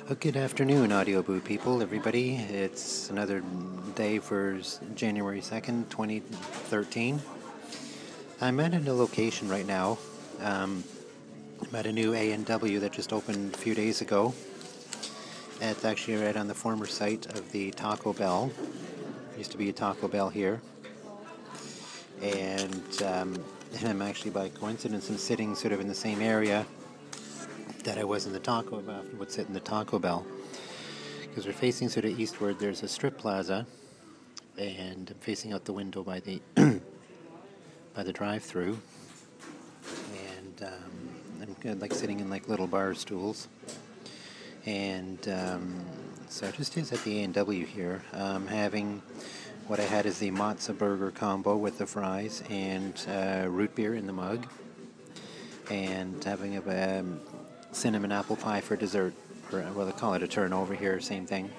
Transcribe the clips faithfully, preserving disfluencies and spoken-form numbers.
Uh, Good afternoon, Audio Boo people, everybody. It's another day for s- January second, twenty thirteen. I'm at a location right now. Um, I'm at a new A and W that just opened a few days ago. It's actually right on the former site of the Taco Bell. Used to be a Taco Bell here. And um, I'm actually, by coincidence, I'm sitting sort of in the same area that I was in the Taco Bell, would sit in the Taco Bell. Because we're facing sort of eastward, there's a strip plaza, and I'm facing out the window by the by the drive-through, and um, I'm kind of like sitting in like little bar stools, and um, so it just is at the A and W here. Um, having what I had is the matzo burger combo with the fries and uh, root beer in the mug, and having a um, cinnamon apple pie for dessert, or well, they call it a turnover here, same thing.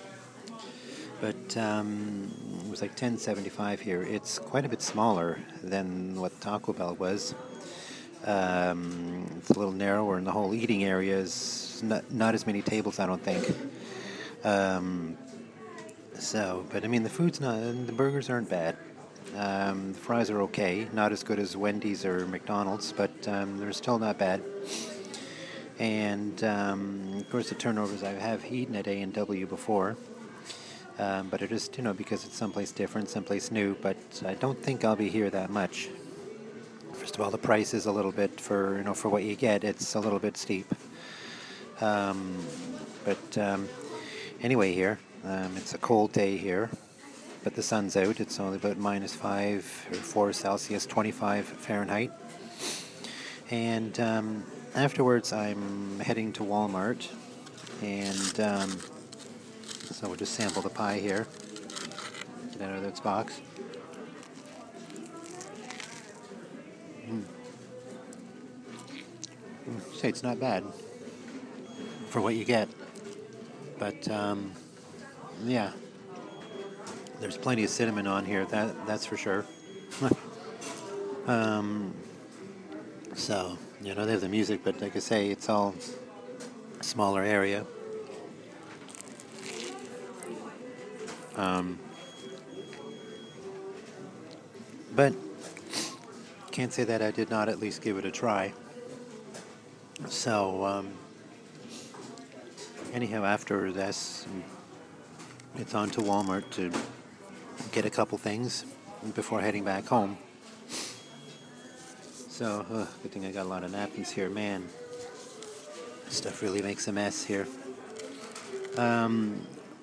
But um, it was like ten seventy-five here. It's quite a bit smaller than what Taco Bell was. Um, it's a little narrower, and the whole eating area is not, not as many tables, I don't think. Um, so, but I mean, the food's not, the burgers aren't bad. Um, the fries are okay, not as good as Wendy's or McDonald's, but um, they're still not bad. And um, of course, the turnovers I have eaten at A and W before. Um, but it just, you know, because it's someplace different, someplace new, but I don't think I'll be here that much. First of all, the price is a little bit, for, you know, for what you get, it's a little bit steep. Um, but um, anyway, here, um, it's a cold day here, but the sun's out. It's only about minus five or four Celsius, twenty-five Fahrenheit. And um, afterwards, I'm heading to Walmart, and um, so we'll just sample the pie here. Get out of its box. Mm. Say it's not bad for what you get, but um, yeah, there's plenty of cinnamon on here. That that's for sure. um, so you know, they have the music, but like I say, it's all a smaller area. Um, but can't say that I did not at least give it a try. So um, anyhow, after this, it's on to Walmart to get a couple things before heading back home. So, uh, good thing I got a lot of napkins here. Man, this stuff really makes a mess here. Um,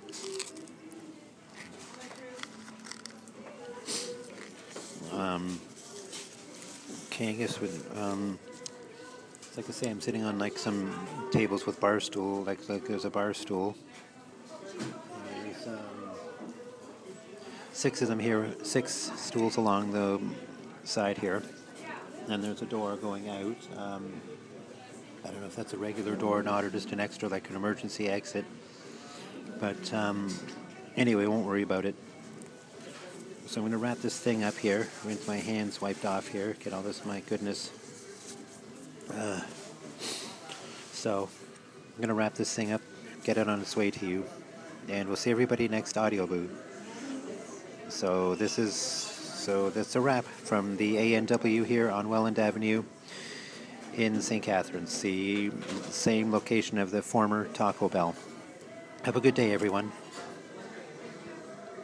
um, okay, I guess with, um, like I say, I'm sitting on like some tables with bar stool, like, like there's a bar stool. There's um, six of them here, six stools along the side here. And there's a door going out. Um, I don't know if that's a regular door or not, or just an extra, like an emergency exit. But um, anyway, won't worry about it. So I'm going to wrap this thing up here. Rinse my hands wiped off here. Get all this, my goodness. Uh, so I'm going to wrap this thing up, get it on its way to you. And we'll see everybody next Audio Boo. So this is, so that's a wrap from the A and W here on Welland Avenue in Saint Catharines, the same location of the former Taco Bell. Have a good day, everyone.